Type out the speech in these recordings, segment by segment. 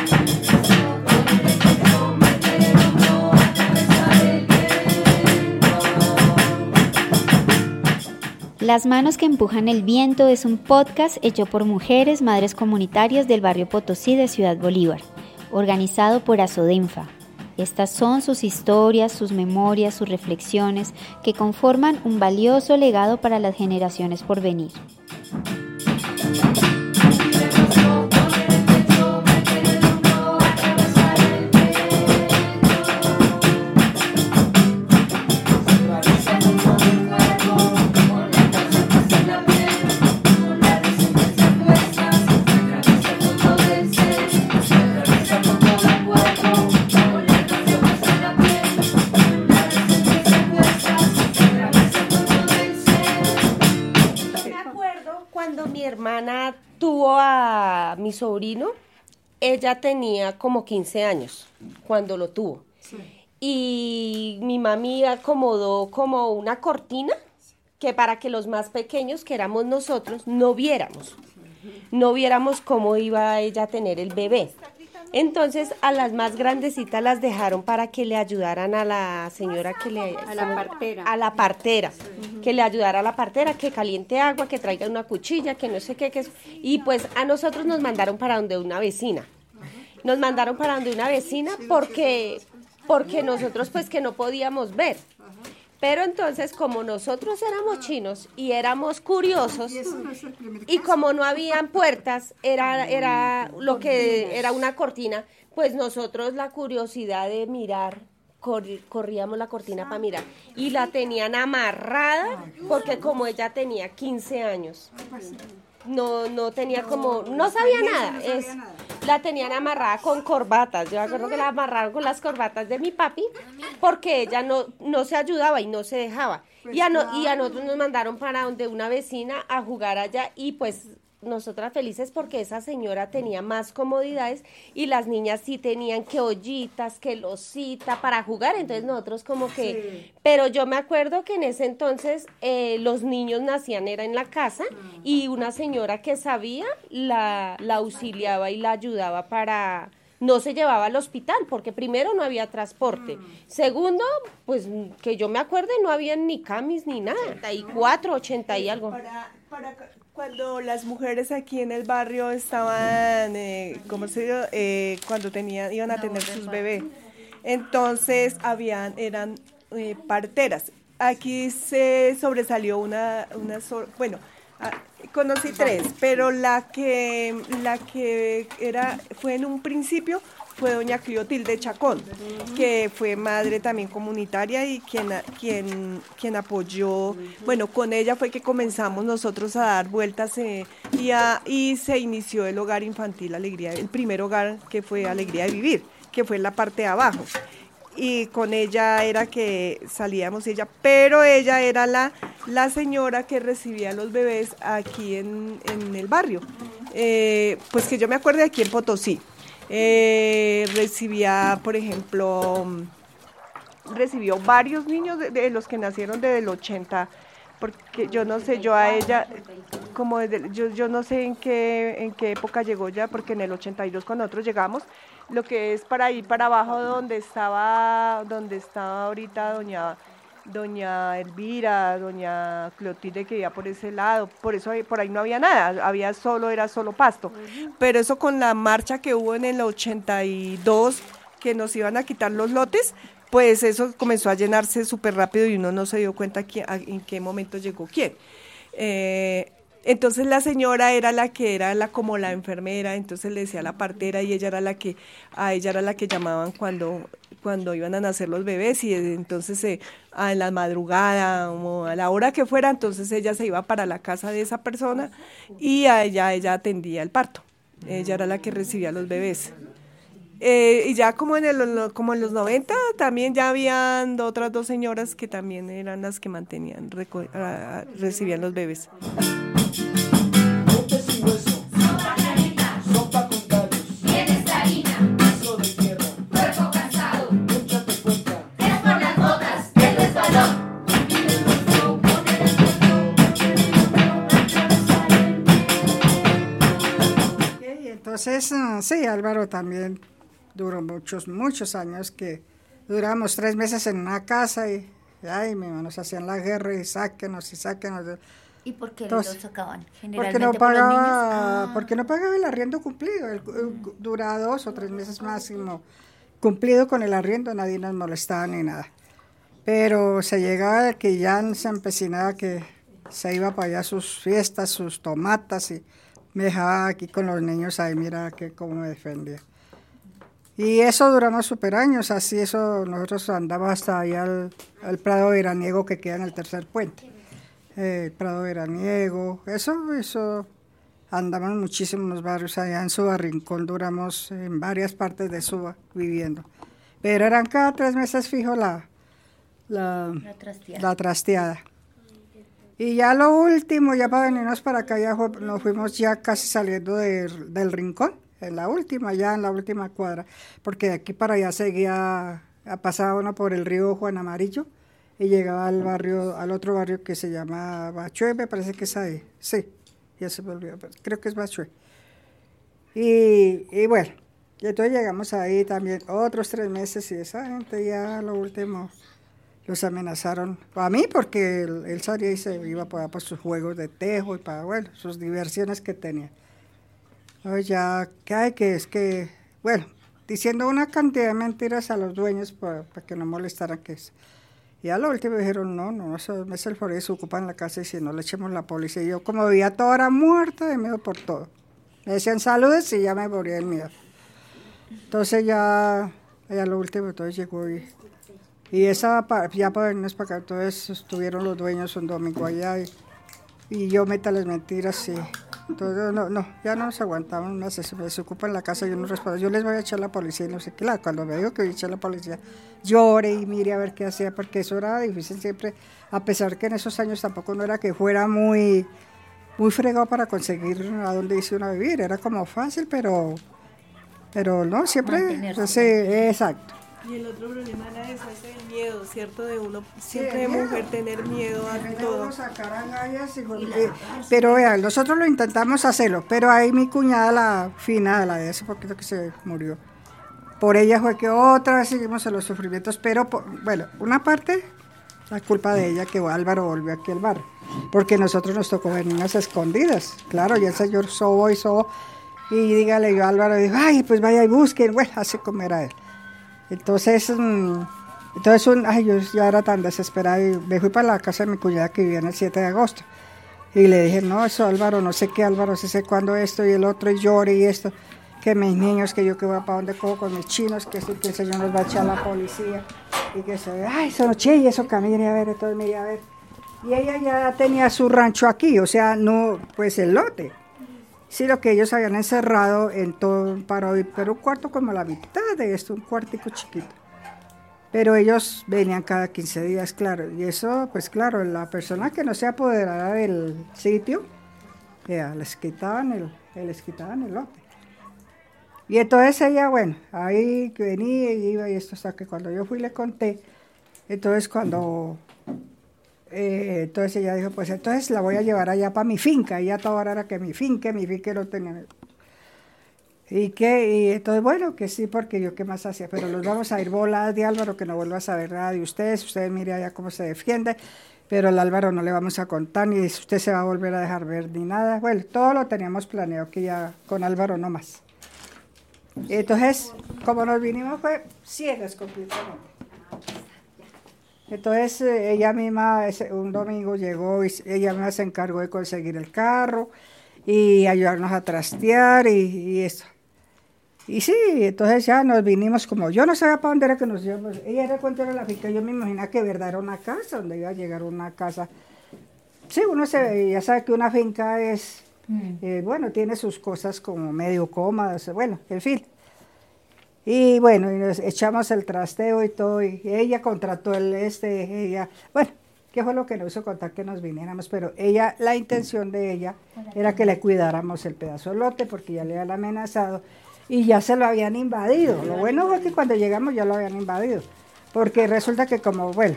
Las manos que empujan el viento es un podcast hecho por mujeres, madres comunitarias del barrio Potosí de Ciudad Bolívar, organizado por Asodenfa. Estas son sus historias, sus memorias, sus reflexiones, que conforman un valioso legado para las generaciones por venir. Hermana tuvo a mi sobrino, ella tenía como 15 años cuando lo tuvo. Sí. Y mi mami acomodó como una cortina que para que los más pequeños, que éramos nosotros, no viéramos cómo iba ella a tener el bebé. Entonces a las más grandecitas las dejaron para que le ayudaran a la señora a la partera, que le ayudara a la partera, que caliente agua, que traiga una cuchilla, que no sé qué, y pues a nosotros nos mandaron para donde una vecina. Porque nosotros pues que no podíamos ver. Pero entonces, como nosotros éramos chinos y éramos curiosos, y como no habían puertas, era lo que era una cortina, pues nosotros la curiosidad de mirar, corríamos la cortina para mirar, y la tenían amarrada, porque como ella tenía 15 años, no tenía como, no sabía nada, la tenían amarrada con corbatas. Yo me acuerdo que la amarraron con las corbatas de mi papi, porque ella no se ayudaba y no se dejaba. Y a nosotros nos mandaron para donde una vecina a jugar allá, y pues nosotras felices porque esa señora tenía más comodidades y las niñas sí tenían que ollitas, que losita para jugar, entonces nosotros como que... Sí. Pero yo me acuerdo que en ese entonces los niños nacían era en la casa, y una señora que sabía la auxiliaba y la ayudaba para... No se llevaba al hospital, porque primero no había transporte. Segundo, pues que yo me acuerde, no había ni camis ni nada. 84, 80 y algo. Cuando las mujeres aquí en el barrio estaban, cuando iban a tener sus bebés, entonces eran parteras. Aquí se sobresalió conocí 3, pero la que fue en un principio fue doña Clotilde Chacón, que fue madre también comunitaria y quien apoyó, con ella fue que comenzamos nosotros a dar vueltas y se inició el hogar infantil Alegría, el primer hogar que fue Alegría de Vivir, que fue en la parte de abajo. Y con ella era que salíamos pero ella era la señora que recibía a los bebés aquí en el barrio, pues que yo me acuerdo de aquí en Potosí, recibía, por ejemplo, recibió varios niños de los que nacieron desde el 80, porque yo no sé, yo a ella, como yo no sé en qué época llegó ya, porque en el 82 cuando nosotros llegamos, lo que es para ir para abajo donde estaba ahorita doña Elvira, doña Clotilde, que iba por ese lado, por ahí no había nada, era solo pasto. Pero eso con la marcha que hubo en el 82, que nos iban a quitar los lotes, pues eso comenzó a llenarse súper rápido y uno no se dio cuenta en qué momento llegó quién. Entonces la señora era como la enfermera, entonces le decía a la partera, y ella era la que llamaban cuando iban a nacer los bebés, y entonces a la madrugada o a la hora que fuera, entonces ella se iba para la casa de esa persona y a ella atendía el parto. Ella era la que recibía a los bebés. Y ya como en los 90 también ya habían otras 2 señoras que también eran las que recibían los bebés. Entonces Sí, Álvaro también duró muchos años, que duramos 3 meses en una casa y ay, mi hermano, nos hacían la guerra y sáquenos. ¿Y por qué Entonces, lo sacaban? Porque no Generalmente por los niños. pagaba, porque no pagaba el arriendo cumplido. Dura 2 o 3 meses máximo cumplido con el arriendo, nadie nos molestaba ni nada. Pero se llegaba de que ya se empecinaba que se iba para allá a sus fiestas, sus tomatas, y me dejaba aquí con los niños ahí, mira que cómo me defendía. Y eso duramos super años, así eso nosotros andamos hasta allá al Prado Veraniego que queda en el tercer puente. Prado Veraniego, eso andamos muchísimo en los barrios, allá en Suba Rincón duramos en varias partes de Suba viviendo. Pero eran cada 3 meses fijo la trasteada. Y ya lo último, ya para venirnos para acá, ya nos fuimos ya casi saliendo del Rincón, en la última cuadra, porque de aquí para allá seguía, pasaba uno por el río Juan Amarillo y llegaba al otro barrio que se llama Bachué, me parece que es ahí, sí, ya se me olvidó, creo que es Bachué. Y bueno, y entonces llegamos ahí también otros 3 meses y esa gente ya lo último los amenazaron a mí porque él salía y se iba para sus juegos de tejo y para, bueno, sus diversiones que tenía. Entonces ya, bueno, diciendo una cantidad de mentiras a los dueños para que no molestaran que es. Y a lo último dijeron, no, eso es el forense, se ocupan la casa y si no le echemos la policía. Y yo como veía toda hora muerta de miedo por todo. Me decían saludes y ya me moría de miedo. Entonces ya lo último, entonces llegó y esa, ya para venirnos para acá, entonces estuvieron los dueños un domingo allá y yo métales mentiras y entonces ya no nos aguantamos más, se ocupan la casa, yo no respondo, yo les voy a echar la policía y no sé qué, cuando me dijo que voy a echar la policía, lloré y mire a ver qué hacía, porque eso era difícil siempre, a pesar que en esos años tampoco no era que fuera muy fregado para conseguir a dónde irse uno a vivir, era como fácil, pero no, siempre, sí, exacto. Y el otro problema era eso, es el miedo, ¿cierto? De uno, siempre de mujer, tener miedo a todo. Sacar agallas pero vean, nosotros lo intentamos hacerlo, pero ahí mi cuñada, la Fina, la de hace poquito que se murió, por ella fue que otra vez seguimos en los sufrimientos, pero bueno, una parte, la culpa de ella que Álvaro volvió aquí al barrio, porque nosotros nos tocó venirnos escondidas, claro, y el señor sobó, y dígale yo a Álvaro, dijo, ay, pues vaya y busquen, bueno, así como era él. Entonces yo ya era tan desesperada y me fui para la casa de mi cuñada que vivía en el 7 de agosto. Y le dije, no, eso Álvaro, no sé qué, Álvaro, sé cuándo esto y el otro, y llore y esto, que mis niños, que yo que voy para donde cojo con mis chinos, que el señor nos va a echar a la policía, y que eso no che, y eso camine a ver, entonces mire a ver. Y ella ya tenía su rancho aquí, o sea, no, pues el lote. Sí, lo que ellos habían encerrado en todo un paro, pero un cuarto como la mitad de esto, un cuartico chiquito. Pero ellos venían cada 15 días, claro. Y eso, pues claro, la persona que no se apoderara del sitio, les quitaban el lote. Y entonces ella, bueno, ahí venía y iba y esto, hasta que cuando yo fui le conté. Entonces entonces ella dijo, pues entonces la voy a llevar allá para mi finca. Ella toda hora era que mi finca no tenía. Y entonces, bueno, que sí, porque yo qué más hacía, pero los vamos a ir voladas de Álvaro, que no vuelva a saber nada de ustedes mire allá cómo se defiende, pero al Álvaro no le vamos a contar, ni usted se va a volver a dejar ver, ni nada. Bueno, todo lo teníamos planeado, que ya con Álvaro no más. Entonces, como nos vinimos fue ciegas completamente. Entonces ella misma un domingo llegó y ella misma se encargó de conseguir el carro y ayudarnos a trastear y eso. Y sí, entonces ya nos vinimos como, yo no sabía para dónde era que nos íbamos. Ella era cuánto era la finca, yo me imaginaba que verdad era una casa, donde iba a llegar una casa. Sí, ya sabe que una finca es, bueno, tiene sus cosas como medio cómodas, bueno, en fin. Y bueno, y nos echamos el trasteo y todo, y ella contrató bueno, ¿qué fue lo que nos hizo contar que nos viniéramos? Pero la intención de ella era que le cuidáramos el pedazo de lote, porque ya le habían amenazado, y ya se lo habían invadido. Lo bueno fue que cuando llegamos ya lo habían invadido, porque resulta que como, bueno,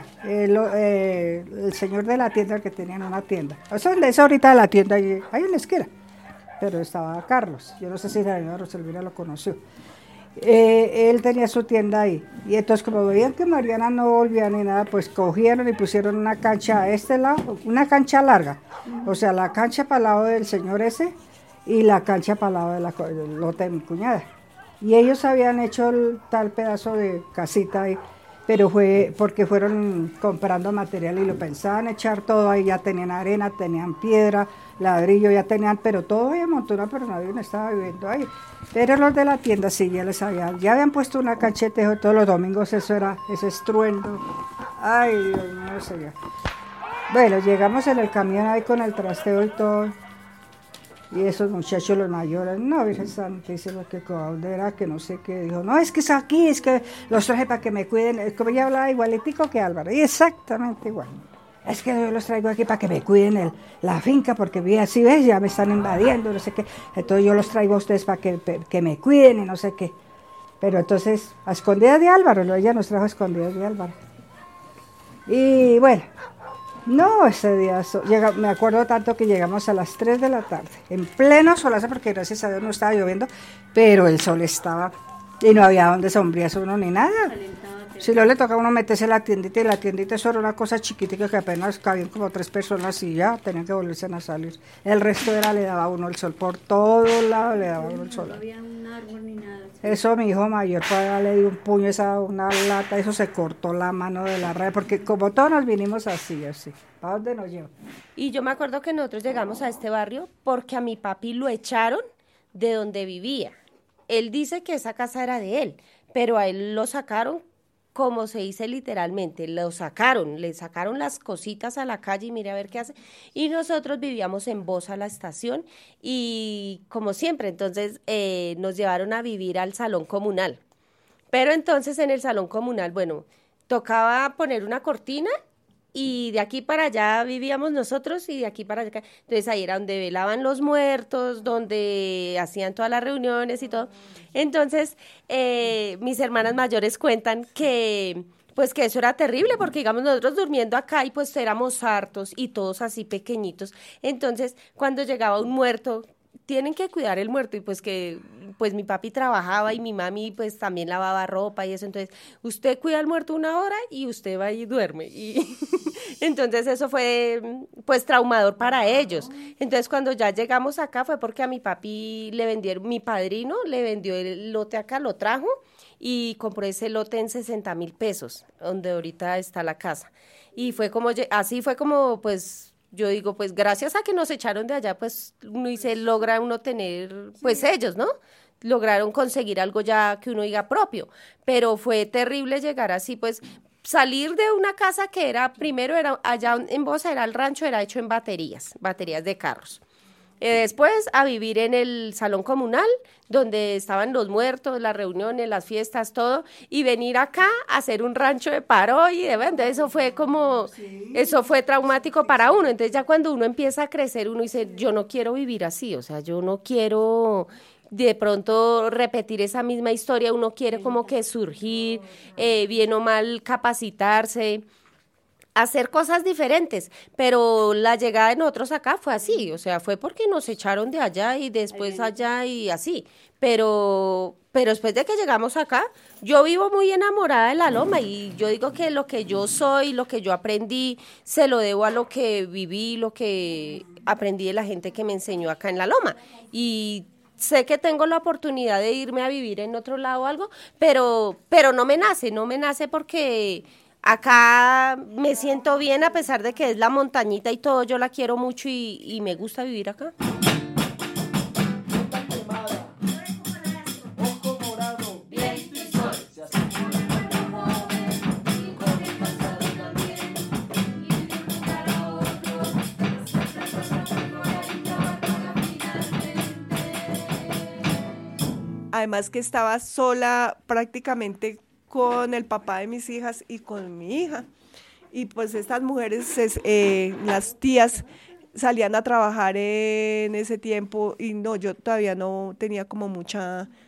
el señor de la tienda, que tenían una tienda, o sea, donde es ahorita la tienda, ahí en la esquina, pero estaba Carlos. Yo no sé si la señora Roselvira lo conoció. Él tenía su tienda ahí. Y entonces, como veían que Mariana no volvía ni nada, pues cogieron y pusieron una cancha a este lado, una cancha larga. O sea, la cancha para el lado del señor ese y la cancha para el lado del lote de mi cuñada. Y ellos habían hecho el tal pedazo de casita ahí, pero fue porque fueron comprando material y lo pensaban echar todo ahí, ya tenían arena, tenían piedra, ladrillo, ya tenían, pero todo había montado, pero nadie estaba viviendo ahí. Pero los de la tienda sí, ya habían puesto una cancheta todos los domingos, eso era, ese estruendo. Ay, Dios mío, señor. Bueno, llegamos en el camión ahí con el trasteo y todo. Y esos muchachos, los mayores, no, Virgen Santísima, que era, que no sé qué, dijo, no, es que es aquí, es que los traje para que me cuiden, como ella hablaba igualitico que Álvaro, y exactamente igual. Es que yo los traigo aquí para que me cuiden la finca, porque vi así, ves, ya me están invadiendo, no sé qué, entonces yo los traigo a ustedes para que me cuiden y no sé qué. Pero entonces, a escondidas de Álvaro, ¿no? Ella nos trajo a escondidas de Álvaro. Y bueno, no, ese día, me acuerdo tanto que llegamos a las 3 de la tarde, en pleno solazo, porque gracias a Dios no estaba lloviendo, pero el sol estaba, y no había donde sombrearse uno ni nada. Si no le toca a uno meterse en la tiendita, y la tiendita eso era una cosa chiquitica que apenas cabían como 3 personas y ya tenían que volverse a salir. El resto le daba a uno el sol, por todos lados le daba a uno el sol. No había un árbol ni nada. Eso mi hijo mayor le dio un puño una lata, eso se cortó la mano de la raya, porque como todos nos vinimos así, ¿para dónde nos lleva? Y yo me acuerdo que nosotros llegamos a este barrio porque a mi papi lo echaron de donde vivía. Él dice que esa casa era de él, pero a él lo sacaron, como se dice literalmente, le sacaron las cositas a la calle y mire a ver qué hace. Y nosotros vivíamos en Bosa, la estación, y como siempre, entonces nos llevaron a vivir al salón comunal. Pero entonces en el salón comunal, bueno, tocaba poner una cortina y de aquí para allá vivíamos nosotros y de aquí para allá. Entonces ahí era donde velaban los muertos, donde hacían todas las reuniones y todo. Entonces mis hermanas mayores cuentan que pues que eso era terrible porque digamos nosotros durmiendo acá y pues éramos hartos y todos así pequeñitos. Entonces cuando llegaba un muerto, tienen que cuidar el muerto y pues que pues mi papi trabajaba y mi mami pues también lavaba ropa y eso, entonces usted cuida al muerto 1 hora y usted va y duerme y entonces eso fue pues traumador para ellos. Entonces cuando ya llegamos acá fue porque a mi papi le vendieron, mi padrino le vendió el lote acá, lo trajo y compró ese lote en 60,000 pesos, donde ahorita está la casa. Y fue como, así fue como pues yo digo, pues gracias a que nos echaron de allá, pues uno dice, logra uno tener, pues ellos, ¿no? Lograron conseguir algo ya que uno diga propio, pero fue terrible llegar así, pues salir de una casa que era, primero era allá en Bosa, era el rancho, era hecho en baterías de carros. Después a vivir en el salón comunal, donde estaban los muertos, las reuniones, las fiestas, todo, y venir acá a hacer un rancho de paro y de verdad, eso fue como, eso fue traumático para uno. Entonces ya cuando uno empieza a crecer, uno dice, yo no quiero vivir así, o sea, yo no quiero de pronto repetir esa misma historia, uno quiere como que surgir, bien o mal capacitarse, hacer cosas diferentes, pero la llegada de nosotros acá fue así, o sea, fue porque nos echaron de allá y después allá y así, pero después de que llegamos acá, yo vivo muy enamorada de la Loma y yo digo que lo que yo soy, lo que yo aprendí, se lo debo a lo que viví, lo que aprendí de la gente que me enseñó acá en la Loma y sé que tengo la oportunidad de irme a vivir en otro lado o algo, pero no me nace porque acá me siento bien a pesar de que es la montañita y todo, yo la quiero mucho y me gusta vivir acá. Además que estaba sola prácticamente con el papá de mis hijas y con mi hija. Y pues estas mujeres, las tías, salían a trabajar en ese tiempo y no, yo todavía no tenía como mucho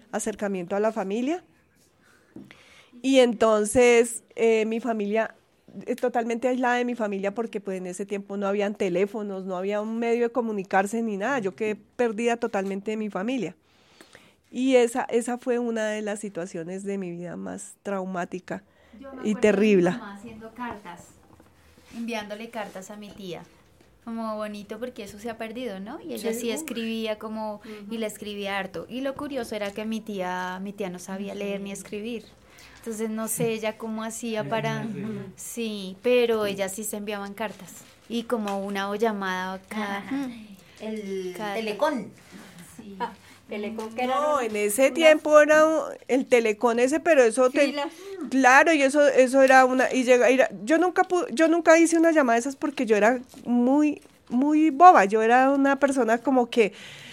acercamiento a la familia. Y entonces mi familia totalmente aislada de mi familia porque pues en ese tiempo no habían teléfonos, no había un medio de comunicarse ni nada, yo quedé perdida totalmente de mi familia. Y esa fue una de las situaciones de mi vida más traumática y terrible. Mi mamá haciendo cartas, enviándole cartas a mi tía. Como bonito porque eso se ha perdido, ¿no? Y ella sí escribía como, y le escribía harto. Y lo curioso era que mi tía no sabía leer ni escribir. Entonces no sé ella cómo hacía para... Sí, pero ellas sí se enviaban cartas. Y como una o llamada cada... El telecón. Sí. Telecón que era... No, en ese tiempo era el telecón ese, pero eso claro, y eso era una yo nunca hice una llamada de esas porque yo era muy muy boba, yo era una persona como que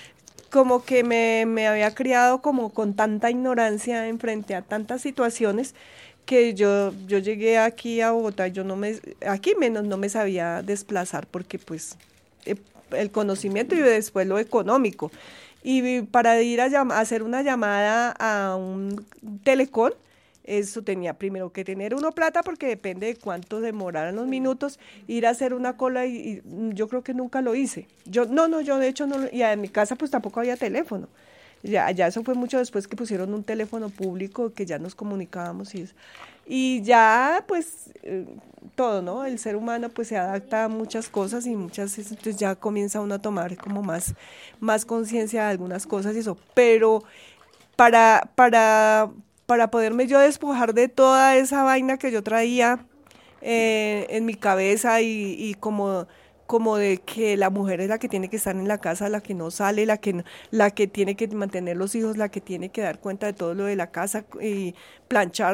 me había criado como con tanta ignorancia en frente a tantas situaciones que yo llegué aquí a Bogotá, aquí menos no me sabía desplazar porque pues el conocimiento y después lo económico. Y para ir a hacer una llamada a un telecón, eso tenía primero que tener uno plata porque depende de cuánto demoraran los minutos, ir a hacer una cola y yo creo que nunca lo hice. Yo de hecho no, y en mi casa pues tampoco había teléfono. Ya eso fue mucho después que pusieron un teléfono público que ya nos comunicábamos y eso. Y ya pues todo, ¿no? El ser humano pues se adapta a muchas cosas y entonces ya comienza uno a tomar como más conciencia de algunas cosas y eso. Pero para poderme yo despojar de toda esa vaina que yo traía en mi cabeza y como de que la mujer es la que tiene que estar en la casa, la que no sale, la que tiene que mantener los hijos, la que tiene que dar cuenta de todo lo de la casa y planchar,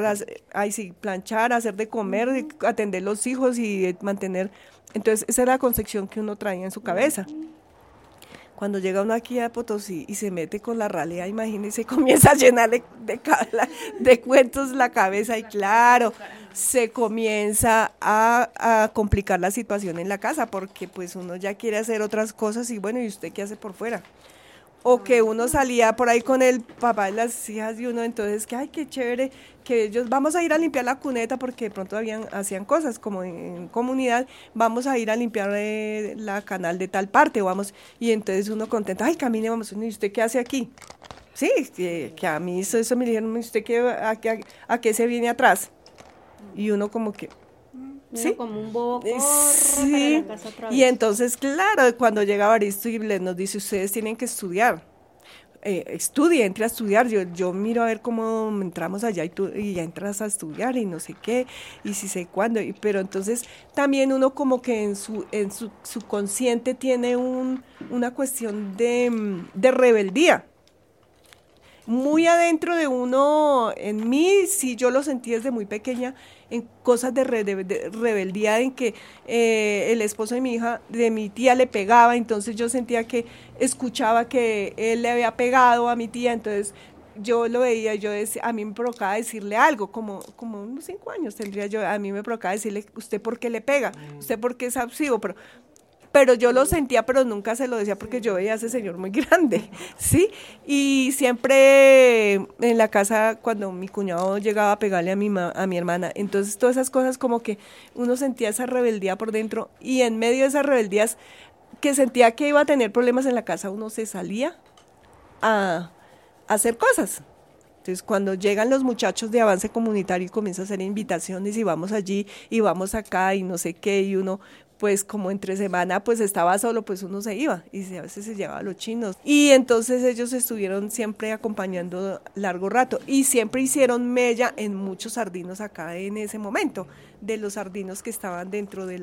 hacer de comer, atender los hijos y mantener. Entonces esa era la concepción que uno traía en su cabeza. Cuando llega uno aquí a Potosí y se mete con la ralea, imagínese, comienza a llenarle de cuentos la cabeza y claro, se comienza a complicar la situación en la casa porque pues uno ya quiere hacer otras cosas y bueno, ¿y usted qué hace por fuera? O que uno salía por ahí con el papá de las hijas de uno, entonces que ay, qué chévere, que ellos vamos a ir a limpiar la cuneta porque de pronto hacían cosas como en comunidad, vamos a ir a limpiar la canal de tal parte, vamos, y entonces uno contento, ay, camine, vamos, ¿y usted qué hace aquí? Sí, que a mí eso me dijeron, ¿usted a qué se viene atrás? Y uno como que... ¿Sí? Como un bobo, corre sí. para la casa otra vez. Y entonces, claro, cuando llega Baristo y nos dice, ustedes tienen que estudiar, entre a estudiar, yo miro a ver cómo entramos allá y ya entras a estudiar y no sé qué, y si sé cuándo, pero entonces también uno como que en su consciente tiene una cuestión de rebeldía. Muy adentro de uno, en mí, sí, yo lo sentí desde muy pequeña, en cosas de rebeldía, en que el esposo de mi hija, de mi tía, le pegaba, entonces yo sentía que escuchaba que él le había pegado a mi tía, entonces yo lo veía, a mí me provocaba decirle algo, como unos 5 años tendría yo, a mí me provocaba decirle, ¿usted por qué le pega? ¿Usted por qué es abusivo? Pero yo lo sentía, pero nunca se lo decía porque yo veía a ese señor muy grande, ¿sí? Y siempre en la casa, cuando mi cuñado llegaba a pegarle a mi hermana, entonces todas esas cosas como que uno sentía esa rebeldía por dentro y en medio de esas rebeldías que sentía que iba a tener problemas en la casa, uno se salía a hacer cosas. Entonces, cuando llegan los muchachos de avance comunitario y comienza a hacer invitaciones y vamos allí y vamos acá y no sé qué, y uno... pues como entre semana pues estaba solo, pues uno se iba y a veces se llevaba a los chinos. Y entonces ellos estuvieron siempre acompañando largo rato y siempre hicieron mella en muchos sardinos acá en ese momento, de los sardinos que estaban dentro de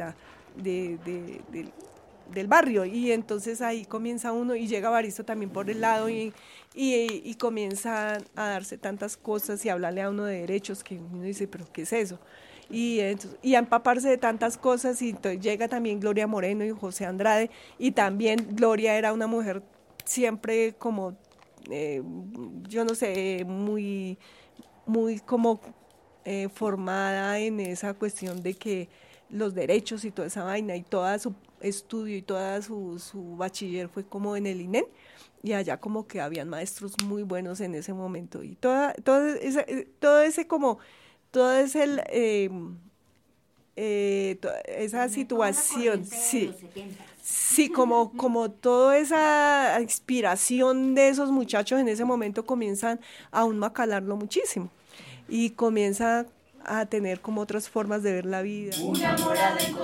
del barrio. Y entonces ahí comienza uno y llega Baristo también por el lado y comienza a darse tantas cosas y hablarle a uno de derechos que uno dice, pero ¿qué es eso? Y a empaparse de tantas cosas y entonces llega también Gloria Moreno y José Andrade y también Gloria era una mujer siempre como, yo no sé, muy como formada en esa cuestión de que los derechos y toda esa vaina y todo su estudio y toda su bachiller fue como en el INEN y allá como que habían maestros muy buenos en ese momento y todo ese esa situación, sí, como toda esa inspiración de esos muchachos en ese momento comienzan a uno a calarlo muchísimo y comienza a tener como otras formas de ver la vida. Una mora de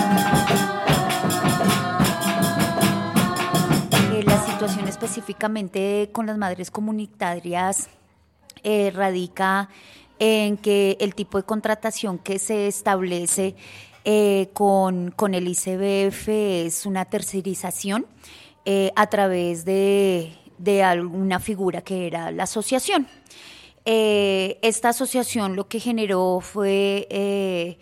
La situación específicamente con las madres comunitarias radica en que el tipo de contratación que se establece con el ICBF es una tercerización a través de alguna figura que era la asociación. Esta asociación lo que generó fue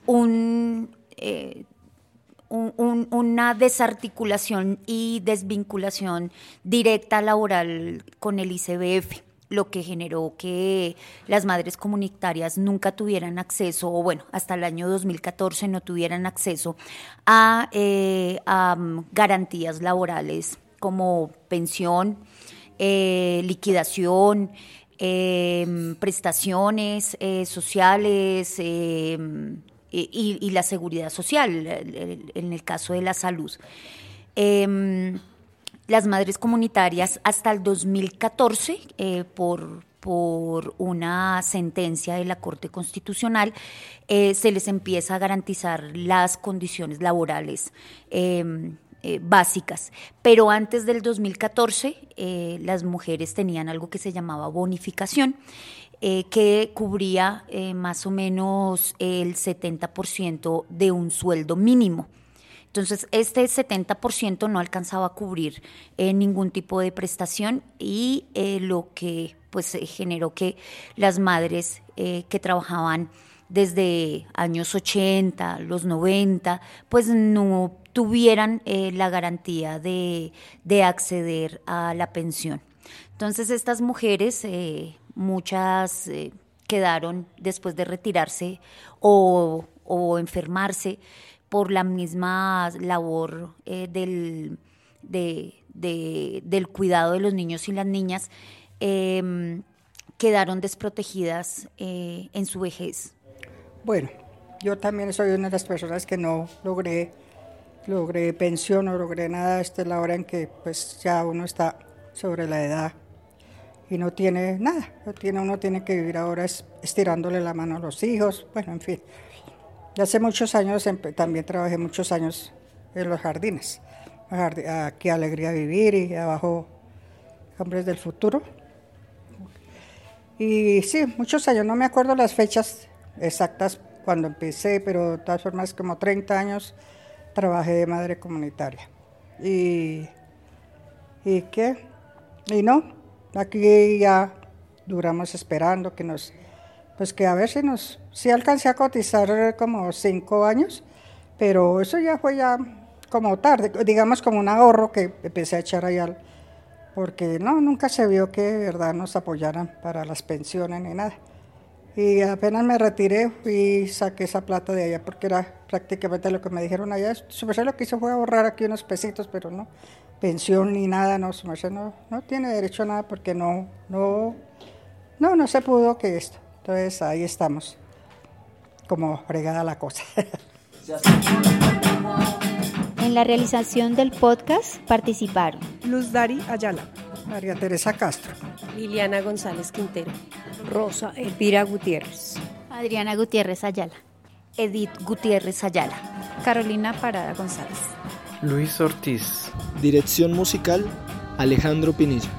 una desarticulación y desvinculación directa laboral con el ICBF, lo que generó que las madres comunitarias nunca tuvieran acceso, o bueno, hasta el año 2014 no tuvieran acceso a garantías laborales como pensión, liquidación, prestaciones sociales, y la seguridad social, en el caso de la salud. Las madres comunitarias hasta el 2014, por una sentencia de la Corte Constitucional, se les empieza a garantizar las condiciones laborales básicas. Pero antes del 2014, las mujeres tenían algo que se llamaba bonificación, que cubría más o menos el 70% de un sueldo mínimo. Entonces, este 70% no alcanzaba a cubrir ningún tipo de prestación y lo que pues generó que las madres que trabajaban desde años 80, los 90, pues no tuvieran la garantía de acceder a la pensión. Entonces, estas mujeres, muchas quedaron después de retirarse o enfermarse por la misma labor del cuidado de los niños y las niñas, quedaron desprotegidas en su vejez. Bueno, yo también soy una de las personas que no logré pensión, no logré nada. Esta es la hora en que pues ya uno está sobre la edad y no tiene nada. Uno tiene que vivir ahora estirándole la mano a los hijos, bueno, en fin. Hace muchos años también trabajé muchos años en los jardines. Aquí Alegría Vivir y abajo Hombres del Futuro. Y sí, muchos años, no me acuerdo las fechas exactas cuando empecé, pero de todas formas como 30 años trabajé de madre comunitaria. ¿Y qué? Y no, aquí ya duramos esperando que a ver si alcancé a cotizar como 5 años, pero eso ya fue ya como tarde, digamos como un ahorro que empecé a echar allá, porque no, nunca se vio que de verdad nos apoyaran para las pensiones ni nada. Y apenas me retiré y saqué esa plata de allá, porque era prácticamente lo que me dijeron allá. Su merced lo que hizo fue ahorrar aquí unos pesitos, pero no, pensión ni nada, no, su merced no tiene derecho a nada, porque no se pudo que esto. Entonces ahí estamos, como fregada la cosa. En la realización del podcast participaron Luz Dari Ayala, María Teresa Castro, Liliana González Quintero, Rosa Elvira Gutiérrez, Adriana Gutiérrez Ayala, Edith Gutiérrez Ayala, Carolina Parada González, Luis Ortiz. Dirección musical, Alejandro Pinilla.